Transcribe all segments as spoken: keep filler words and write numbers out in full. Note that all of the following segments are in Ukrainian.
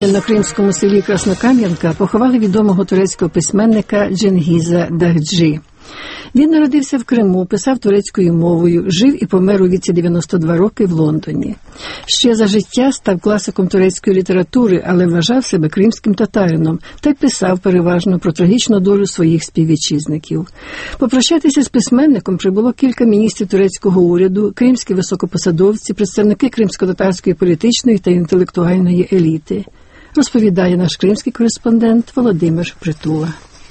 На кримському селі Краснокам'янка поховали відомого турецького письменника Дженгіза Дагджі. Він народився в Криму, писав турецькою мовою, жив і помер у віці дев'яносто два роки в Лондоні. Ще за життя став класиком турецької літератури, але вважав себе кримським татарином та й писав переважно про трагічну долю своїх співвітчизників. Попрощатися з письменником прибуло кілька міністрів турецького уряду, кримські високопосадовці, представники кримсько-татарської політичної та інтелектуальної еліти. Розповідає наш кримський кореспондент Володимир Притула.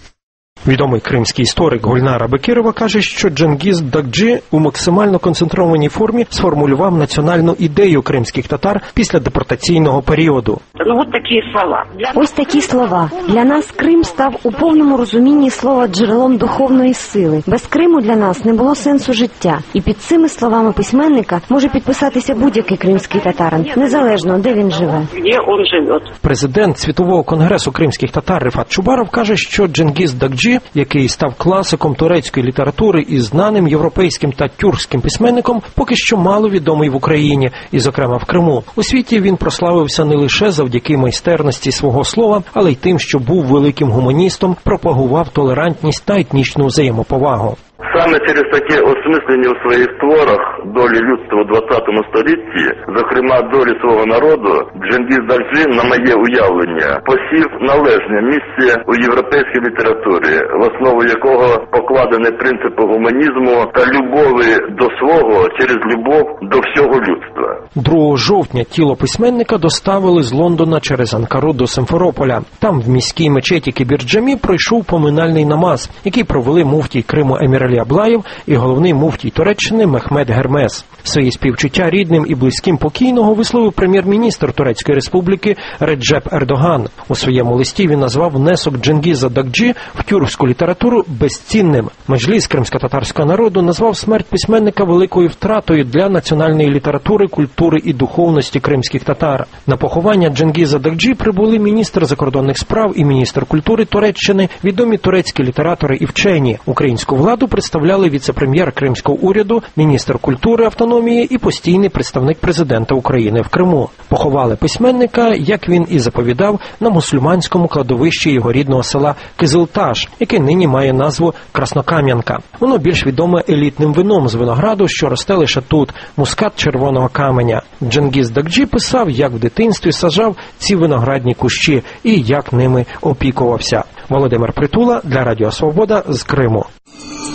Відомий кримський історик Гульнара Бекірова каже, що Дженгіз Дагджі у максимально концентрованій формі сформулював національну ідею кримських татар після депортаційного періоду. Ну, от такі слова. Ось такі слова. Для нас Крим став у повному розумінні слова джерелом духовної сили. Без Криму для нас не було сенсу життя. І під цими словами письменника може підписатися будь-який кримський татарин, незалежно, де він живе. Де він живе. Президент Світового конгресу кримських татар Рифат Чубаров каже, що Дженгіз Дагджі, який став класиком турецької літератури і знаним європейським та тюркським письменником, поки що мало відомий в Україні, і, зокрема, в Криму. У світі він прославився не лише завдяки майстерності свого слова, але й тим, що був великим гуманістом, пропагував толерантність та етнічну взаємоповагу. Саме через таке осмислення у своїх творах долі людства у двадцятому столітті, зокрема долі свого народу, Дженгіз Дагджі, на моє уявлення, посів належне місце у європейській літературі, в основу якого покладені принципи гуманізму та любові до свого через любов до всього людства. другого жовтня тіло письменника доставили з Лондона через Анкару до Симферополя. Там, в міській мечеті Кібір-Джамі, пройшов поминальний намаз, який провели муфтій Криму Емір Алі Аблаєв і головний муфтій Туреччини Мехмед Гермес. Свої співчуття рідним і близьким покійного висловив прем'єр-міністр Турецької республіки Реджеп Ердоган. У своєму листі він назвав внесок Дженгіза Дагджі в тюркську літературу безцінним. Меджліс кримсько-татарського народу назвав смерть письменника великою втратою для національної літератури, культури і духовності кримських татар. На поховання Дженгіза Дагджі прибули міністр закордонних справ і міністр культури Туреччини, відомі турецькі літератори і вчені. Українську владу представляли віце-прем'єр кримського уряду, міністр культури, автономії і постійний представник президента України в Криму. Поховали письменника, як він і заповідав, на мусульманському кладовищі його рідного села Кизилташ, яке нині має назву Краснокам'янка. Воно більш відоме елітним вином з винограду, що росте лише тут – мускат червоного каменя. Дженгіз Дагджі писав, як в дитинстві саджав ці виноградні кущі і як ними опікувався. Володимир Притула для Радіо Свобода з Криму.